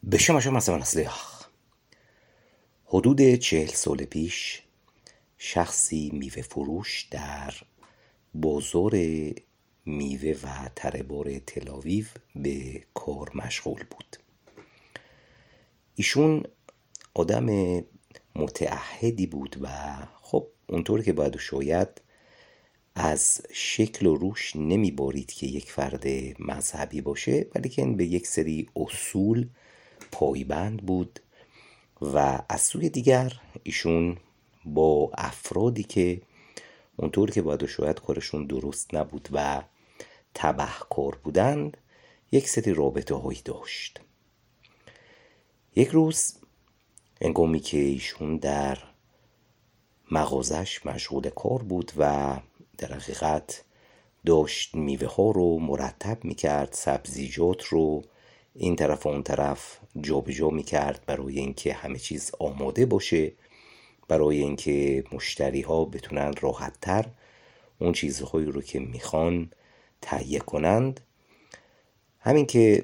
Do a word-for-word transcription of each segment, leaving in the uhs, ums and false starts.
בשم شما مسلح حدود چهل سال پیش شخصی میوه فروش در بازار میوه و تره‌بار تل‌آویو به کار مشغول بود. ایشون آدم متعهدی بود و خب اونطور که باید و شاید از شکل و روش نمی بارید که یک فرد مذهبی باشه، ولیکن به یک سری اصول پایبند بود و از سوی دیگر ایشون با افرادی که اونطور که باید و شاید کارشون درست نبود و تبهکار بودند یک سری رابطه هایی داشت. یک روز هنگامی که ایشون در مغازش مشغول کار بود و در حقیقت داشت میوه ها رو مرتب میکرد، سبزیجات رو این طرف و اون طرف جا به جا میکرد برای اینکه همه چیز آماده باشه، برای اینکه مشتری ها بتونن راحت تر اون چیزهایی رو که میخوان تهیه کنند. همین که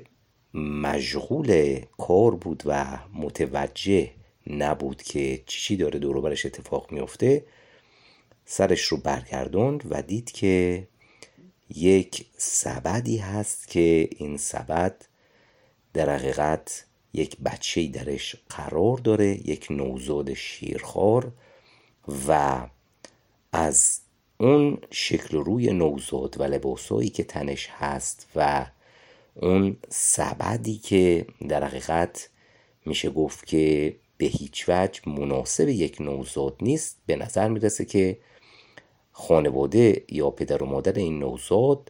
مشغول کار بود و متوجه نبود که چی داره دور و برش اتفاق میفته، سرش رو برگردوند و دید که یک سبدی هست که این سبد در حقیقت یک بچه‌ای درش قرار داره، یک نوزاد شیرخوار، و از اون شکل روی نوزاد و لباسایی که تنش هست و اون سبدی که در حقیقت میشه گفت که به هیچ وجه مناسب یک نوزاد نیست، به نظر میرسه که خانواده یا پدر و مادر این نوزاد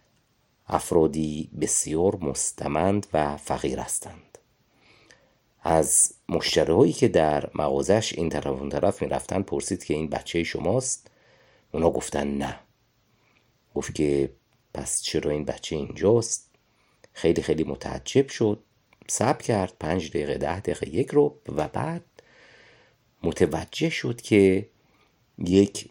افرادی بسیار مستمند و فقیر هستند. از مشتری‌هایی که در مغازش این طرف اون طرف میرفتن پرسید که این بچه شماست؟ اونا گفتن نه. گفت که پس چرا این بچه اینجاست؟ خیلی خیلی متعجب شد، صبر کرد پنج دقیقه ده دقیقه یک رو و بعد متوجه شد که یک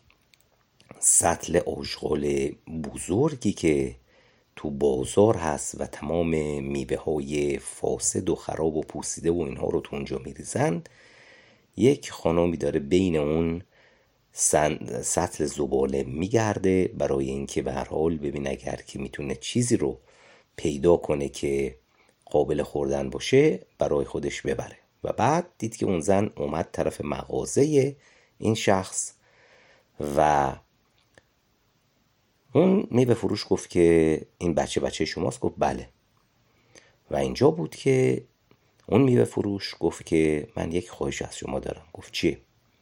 سطل آشغال بزرگی که تو بازار هست و تمام میوه های فاسد و خراب و پوسیده و اینها رو تو اونجا میریزند، یک خانمی داره بین اون سطل زباله میگرده برای اینکه به هر حال ببین اگر که میتونه چیزی رو پیدا کنه که قابل خوردن باشه برای خودش ببره. و بعد دید که اون زن اومد طرف مغازه این شخص و اون میوه فروش گفت که این بچه بچه شماست؟ گفت بله. و اینجا بود که اون میوه فروش گفت که من یک خواهش از شما دارم. گفت چیه؟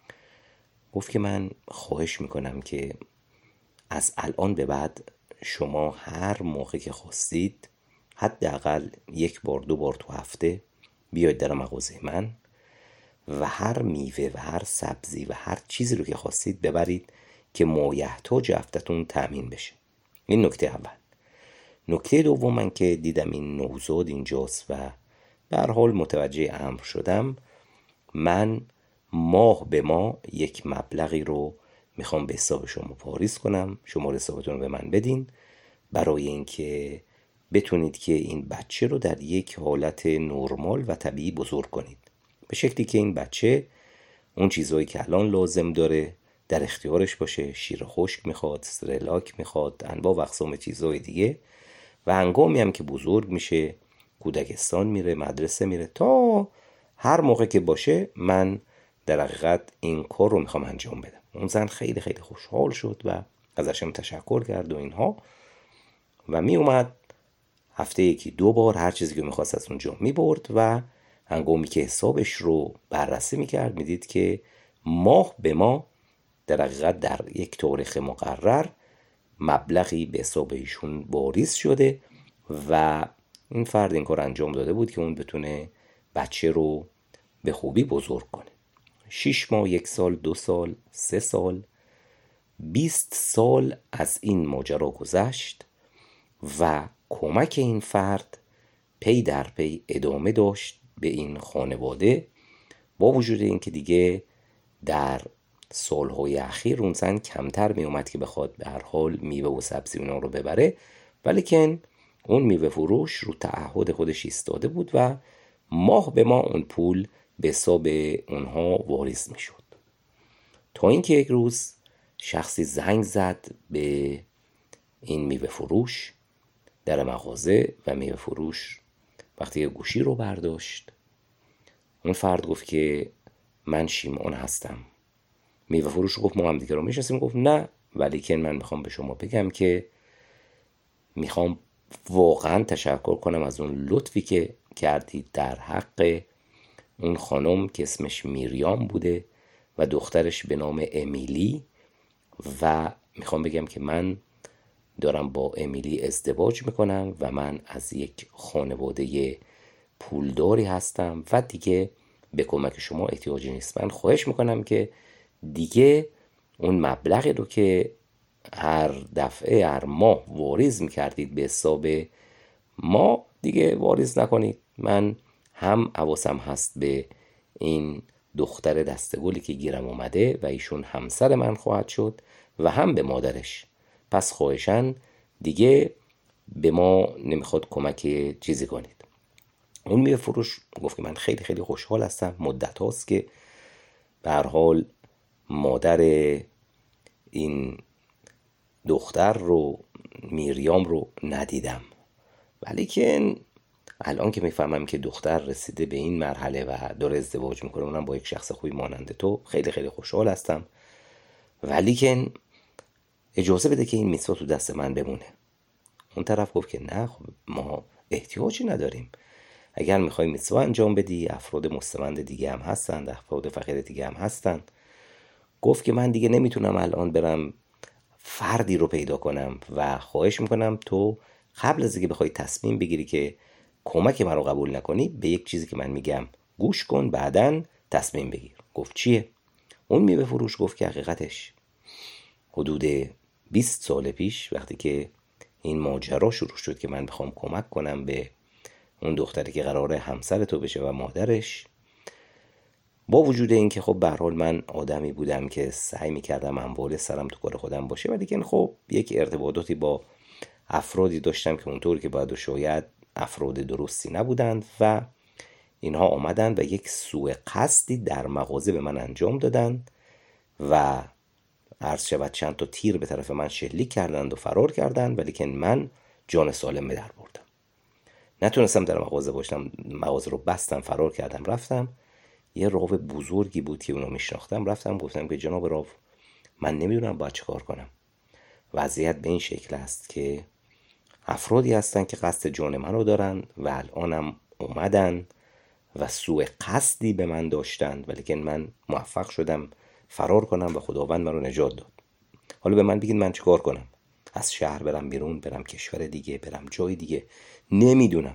گفت که من خواهش میکنم که از الان به بعد شما هر موقع که خواستید حداقل یک بار دو بار تو هفته بیاید در مغازه من و هر میوه و هر سبزی و هر چیزی رو که خواستید ببرید که مایحتاج هفتتون تأمین بشه. این نکته اول. نکته دوم، من که دیدم این نوزاد اینجاست و به هر حال متوجه امر شدم، من ماه به ماه یک مبلغی رو میخوام به حساب شما واریز کنم، شما حسابتون رو به من بدین برای اینکه بتونید که این بچه رو در یک حالت نرمال و طبیعی بزرگ کنید، به شکلی که این بچه اون چیزهایی که الان لازم داره در اختیارش باشه. شیر خشک میخواد، سرلاک میخواد، انواع و اقسام چیزهای دیگه، و هنگامی هم که بزرگ میشه کودکستان میره، مدرسه میره، تا هر موقع که باشه من در حقیقت این کار رو میخوام انجام بدم. اون زن خیلی خیلی خوشحال شد و ازشم تشکر کرد و اینها و می اومد هفته یکی دو بار هر چیزی که میخواست از اونجا میبرد و هنگامی که حسابش رو بررسی میکرد میدید که ماه به ماه در حقیقت در یک تاریخ مقرر مبلغی به حساب ایشون واریز شده و این فرد این کار انجام داده بود که اون بتونه بچه رو به خوبی بزرگ کنه. شش ماه، یک سال، دو سال، سه سال، بیست سال از این ماجرا گذشت و کمک این فرد پی در پی ادامه داشت به این خانواده، با وجود این که دیگه در سالهای اخیر اون زن کمتر می اومد که بخواد به هر حال میوه و سبزی اونا رو ببره، ولیکن اون میوه فروش رو تعهد خودش ایستاده بود و ماه به ماه اون پول به حساب اونها واریز میشد. تا اینکه یک روز شخصی زنگ زد به این میوه فروش در مغازه و میوه فروش وقتی گوشی رو برداشت، اون فرد گفت که من شیمون هستم. میوه فروش گفت ما هم دیگه رو میشناسیم. گفت نه، ولی که من میخوام به شما بگم که میخوام واقعا تشکر کنم از اون لطفی که کردید در حق اون خانم که اسمش میریام بوده و دخترش به نام امیلی، و میخوام بگم که من دارم با امیلی ازدواج میکنم و من از یک خانواده پولداری هستم و دیگه به کمک شما احتیاجی نیست. من خواهش میکنم که دیگه اون مبلغی رو که هر دفعه هر ماه واریز میکردید به حساب ما دیگه واریز نکنید. من هم حواسم هست به این دختر دستگلی که گیرم اومده و ایشون همسر من خواهد شد و هم به مادرش. پس خواهشاً دیگه به ما نمیخواد کمک چیزی کنید. اون میوه فروش گفت که من خیلی خیلی خوشحال هستم، مدت هاست که به هر حال مادر این دختر رو میریام رو ندیدم، ولی که الان که میفهمم که دختر رسیده به این مرحله و داره ازدواج میکنه، اونم با یک شخص خوبی مانند تو، خیلی خیلی خوشحال هستم، ولی که اجازه بده که این میتوا تو دست من بمونه. اون طرف گفت که نه، خب ما احتیاجی نداریم. اگر میخوای میتوا انجام بدی، افراد مستمند دیگه هم هستند، افراد فقیر دیگه هم هستند. گفت که من دیگه نمیتونم الان برم فردی رو پیدا کنم و خواهش میکنم تو قبل از اینکه بخوای تصمیم بگیری که کمک من رو قبول نکنی، به یک چیزی که من میگم گوش کن، بعدن تصمیم بگیر. گفت چیه؟ اون میوه فروش گفت که حقیقتش حدود بیست سال پیش وقتی که این ماجرا شروع شد که من بخوام کمک کنم به اون دختری که قراره همسر تو بشه و مادرش، با وجود این که خب به هر حال من آدمی بودم که سعی میکردم اموال سرم تو کار خودم باشه، ولی که خب یک ارتباطاتی با افرادی داشتم که اونطور که باید و شاید افراد درستی نبودند و اینها آمدند و یک سوء قصدی در مغازه به من انجام دادند و عرض شود چند تا تیر به طرف من شلیک کردند و فرار کردند، ولی که من جان سالم به در بردم. نتونستم در مغازه باشم، مغازه رو بستم، فرار کردم، رفتم یه راو بزرگی بود که اونو میشناختم، رفتم گفتم که جناب راو، من نمیدونم باید چه کار کنم. وضعیت به این شکل است که افرادی هستن که قصد جان منو دارن و الانم اومدن و سوء قصدی به من داشتن، ولی که من موفق شدم فرار کنم و خداوند من رو نجات داد. حالا به من بگید من چه کار کنم؟ از شهر برم بیرون، برم کشور دیگه، برم جای دیگه؟ نمیدونم.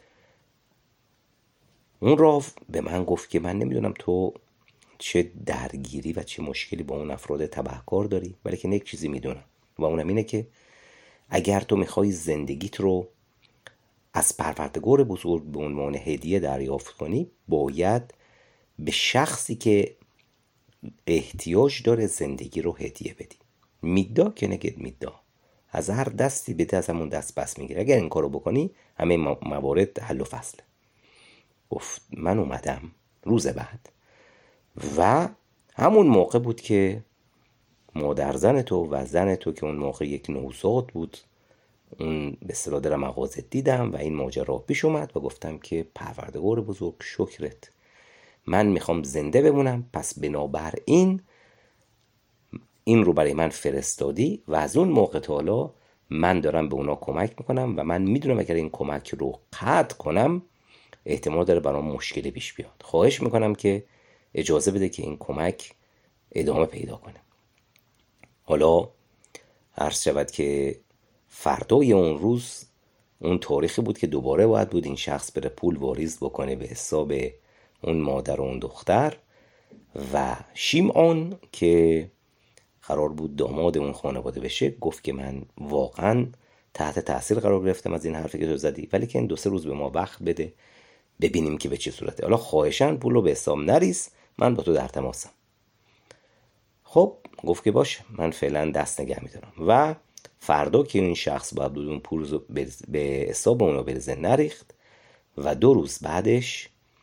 اون راو به من گفت که من نمیدونم تو چه درگیری و چه مشکلی با اون افراد تبهکار داری، ولی که یک چیزی میدونم و اونم اینه که اگر تو میخوای زندگیت رو از پروردگار بزرگ به عنوان هدیه دریافت کنی، باید به شخصی که احتیاج داره زندگی رو هدیه بدی. میدا که نگید میدا، از هر دستی بده از همون دست بس میگیره. اگر این کارو بکنی همه موارد حل و فصله. گفت من اومدم روز بعد و همون موقع بود که مادر زن تو و زن تو که اون موقع یک نوزاد بود، اون به اصطلاح در مغازه دیدم و این ماجرا پیش اومد و گفتم که پروردگار بزرگ شکرت، من میخوام زنده بمونم، پس بنابراین این رو برای من فرستادی و از اون موقع تا حالا من دارم به اونا کمک میکنم و من میدونم اگر این کمک رو قطع کنم احتمال داره برام مشکلی پیش بیاد. خواهش میکنم که اجازه بده که این کمک ادامه پیدا کنه. حالا عرض شود که فردای اون روز اون تاریخی بود که دوباره باید بود این شخص بره پول واریز بکنه به حساب اون مادر و اون دختر و شیمعون که قرار بود داماد اون خانواده بشه گفت که من واقعا تحت تاثیر قرار گرفتم از این حرفی که تو زدی، ولی که این دو سه روز به ما وقت بده ببینیم که به چه صورته. حالا خواهشاً پول رو به حساب نریز، من با تو در تماسم. خب گفت که باشه، من فعلا دست نگه میدارم. و فردا که این شخص باید بود اون پول رو به حساب اونو بریزه، نریخت و دو روز بعدش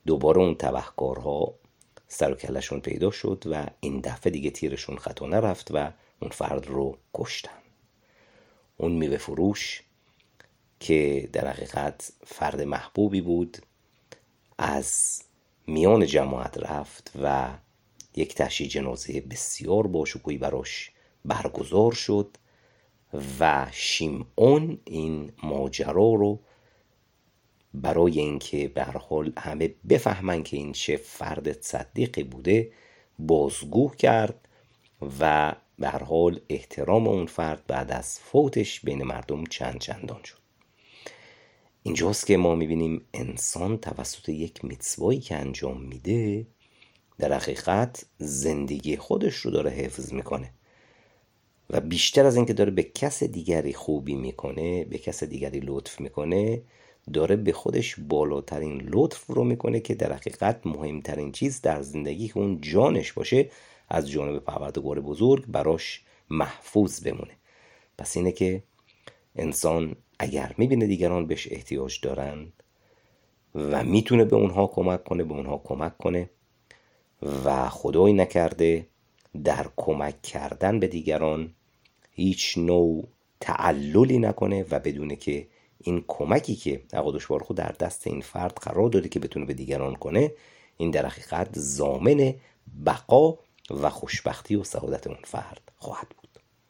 دوباره اون تبهکارها سر و کلشون پیدا شد و این دفعه دیگه تیرشون خطا نرفت و اون فرد رو کشتن. اون میوه فروش که در حقیقت فرد محبوبی بود از میان جماعت رفت و یک تشییع جنازه بسیار باشکوهی براش برگزار شد و شیمعون این ماجرا رو برای اینکه به هر حال همه بفهمن که این چه فرد صدیقی بوده بازگو کرد و به هر حال احترام اون فرد بعد از فوتش بین مردم چند چندان شد. اینجاست که ما میبینیم انسان توسط یک میتسوایی که انجام میده در حقیقت زندگی خودش رو داره حفظ میکنه و بیشتر از اینکه داره به کس دیگری خوبی میکنه، به کس دیگری لطف میکنه، داره به خودش بالاترین لطف رو میکنه که در حقیقت مهمترین چیز در زندگی که اون جانش باشه از جانب پروردگار بزرگ براش محفوظ بمونه. پس اینه که انسان اگر میبینه دیگران بهش احتیاج دارن و میتونه به اونها کمک کنه به اونها کمک کنه و خدایی نکرده در کمک کردن به دیگران هیچ نوع تعللی نکنه و بدونه که این کمکی که قدوس بارخو در دست این فرد قرار داده که بتونه به دیگران کنه، این در حقیقت ضامن بقا و خوشبختی و سعادت اون فرد خواهد بود.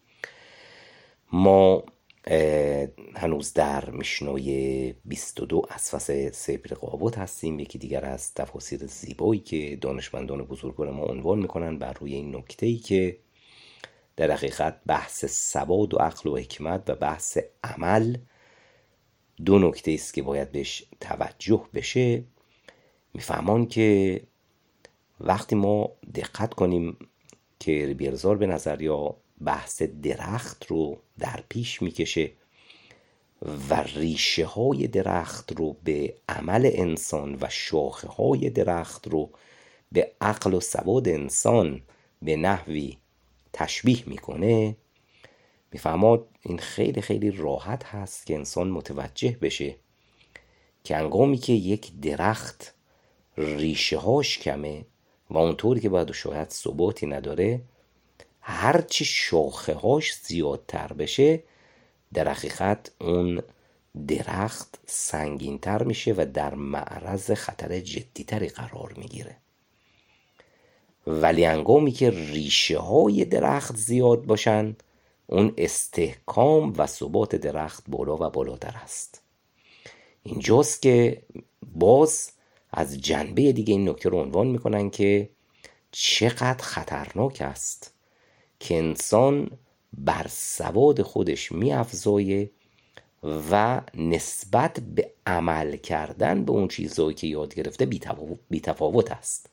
ما هنوز در میشنای بیست و دو از فصل سفر رقابت هستیم. یکی دیگر از تفاسیر زیبایی که دانشمندان بزرگوار ما عنوان میکنن بر روی این نکته‌ای که در حقیقت بحث سواد و عقل و حکمت و بحث عمل دو نکته است که باید بهش توجه بشه. میفهمان که وقتی ما دقت کنیم که بیلزار به نظر یا بحث درخت رو در پیش میکشه و ریشه های درخت رو به عمل انسان و شاخه های درخت رو به عقل و سواد انسان به نحوی تشبیه میکنه، میفهماد این خیلی خیلی راحت هست که انسان متوجه بشه که هنگامی که یک درخت ریشه هاش کمه و اونطوری که باید شاید ثباتی نداره، هرچی شاخه هاش زیادتر بشه در حقیقت اون درخت سنگین تر میشه و در معرض خطر جدی تری قرار میگیره. ولی هنگامی که ریشه های درخت زیاد باشن اون استحکام و ثبات درخت بالا و بالاتر است. اینجاست که باز از جنبه دیگه این نکته رو عنوان میکنن که چقدر خطرناک است که انسان بر سواد خودش میافزایه و نسبت به عمل کردن به اون چیزهایی که یاد گرفته بی‌تفاوت است.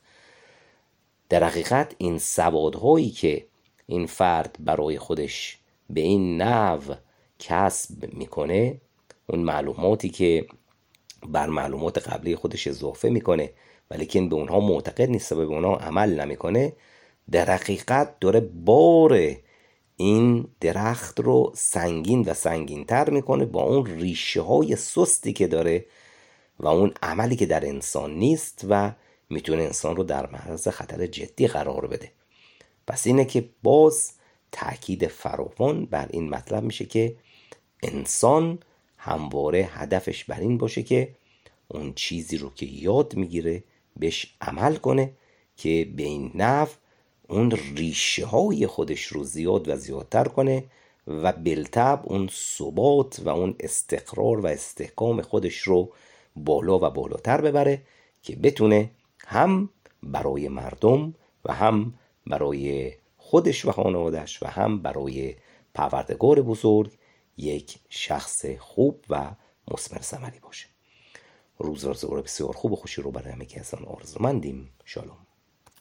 در حقیقت این سوادهایی که این فرد برای خودش به این نحو کسب میکنه، اون معلوماتی که بر معلومات قبلی خودش اضافه میکنه ولیکن به اونها معتقد نیست و به اونها عمل نمیکنه، در حقیقت داره بار این درخت رو سنگین و سنگین تر میکنه با اون ریشه های سستی که داره و اون عملی که در انسان نیست و میتونه انسان رو در معرض خطر جدی قرار بده. پس اینه که باز تأکید فراوان بر این مطلب میشه که انسان همواره هدفش بر این باشه که اون چیزی رو که یاد میگیره بهش عمل کنه که به این نحو اون ریشه های خودش رو زیاد و زیادتر کنه و بالطبع اون ثبات و اون استقرار و استحکام خودش رو بالا و بالاتر ببره که بتونه هم برای مردم و هم برای خودش و خانوادش و هم برای پروردگار بزرگ یک شخص خوب و مثمر ثمری باشه. روز روز بسیار خوب و خوشی رو برای همه که از آن آرزومندیم. شالوم.